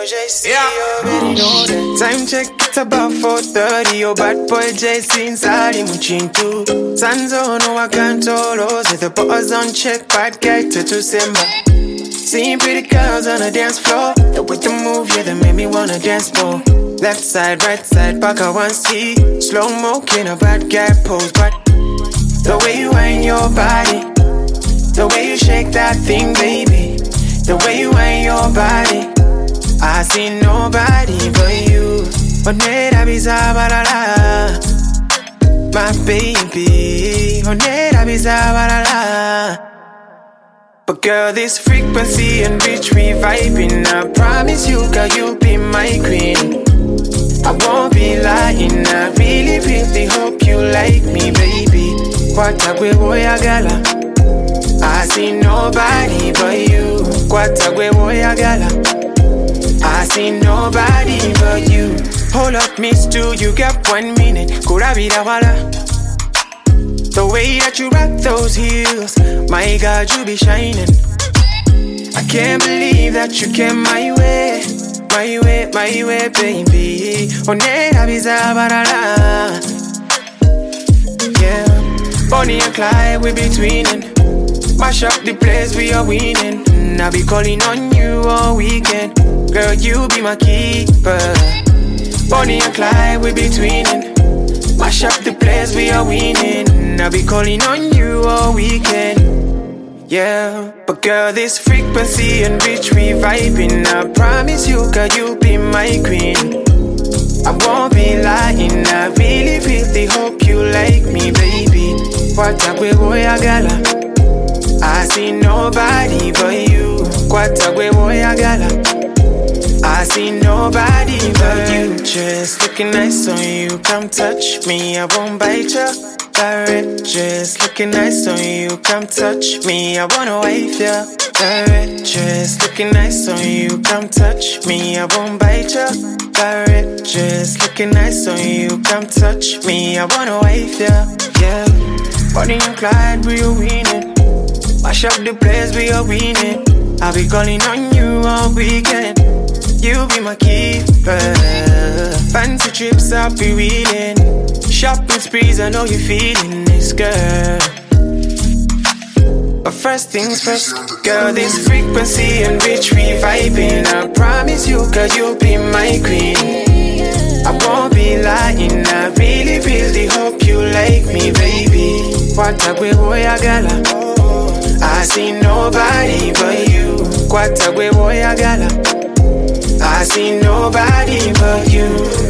JC, you already know that. Time check, it's about 4:30. Your bad boy JC inside him Muchintu. Sanzo, no I can't all set the bars on check, bad guy to December. Seeing pretty girls on the dance floor. The way to move, yeah, they make me wanna dance more. Left side, right side, back I want see. Slow mo, can a bad guy pose, but the way you wind your body, the way you shake that thing, baby, the way you wind your body, I see nobody but you. Onera bizabalala, my baby. Onera bizabalala. But girl, this frequency in which we vibing, I promise you, girl, you'll be my queen. I won't be lying, I really, really hope you like me, baby. Kwatagwe boya gala, I see nobody but you. Kwatagwe boya gala, I see nobody but you. Hold up, miss, do you got 1 minute? Kurabida wala. The way that you rock those heels, my God, you be shining. I can't believe that you came my way, my way, my way, baby. Onera bizabalala. Yeah, Bonnie and Clyde, we betweenin'. Mash up the place, we are winning. I be calling on you all weekend. Girl, you be my keeper. Bonnie and Clyde, we betweenin'. Mash up the place, we are winning. I be calling on you all weekend. Yeah, but girl, this frequency in which we vibing, I promise you, girl, you'll be my queen. I won't be lying, I really, really hope you like me, baby. Kwatagwe boya gala, I see nobody but you. Kwatagwe boya gala, I see nobody but you. Just looking nice on you, come touch me, I won't bite ya. Direct, just looking nice on you, come touch me, I wanna wife ya. Direct, just looking nice on you, come touch me, I won't bite ya. Direct, just looking nice on you, come touch me, I wanna wife ya. Yeah, Bonnie and Clyde, we are winning. Mash up the place, we are winning. I'll be calling on you all weekend. You be my keeper. Fancy trips, I'll be wheeling. Shopping sprees, I know you're feeling this, girl. But first things first, girl, this frequency in which we vibing, I promise you, girl, you'll be my queen. I won't be lying, I really, really hope you like me, baby. Kwatagwe boya gala, I see nobody but you. Kwatagwe boya gala, I see nobody but you.